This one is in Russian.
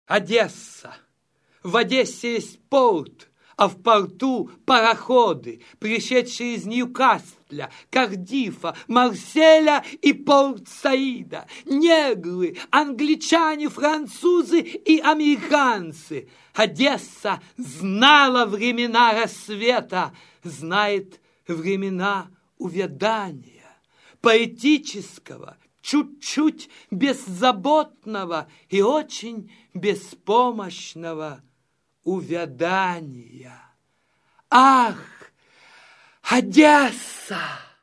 Одесса. В Одессе есть порт, а в порту пароходы, пришедшие из Ньюкасля, Кардифа, Марселя и Порт-Саида, негры, англичане, французы и американцы. Одесса знала времена рассвета, знает времена увядания, поэтического, чуть-чуть беззаботного и очень беспомощного увядания. Ах, Одесса!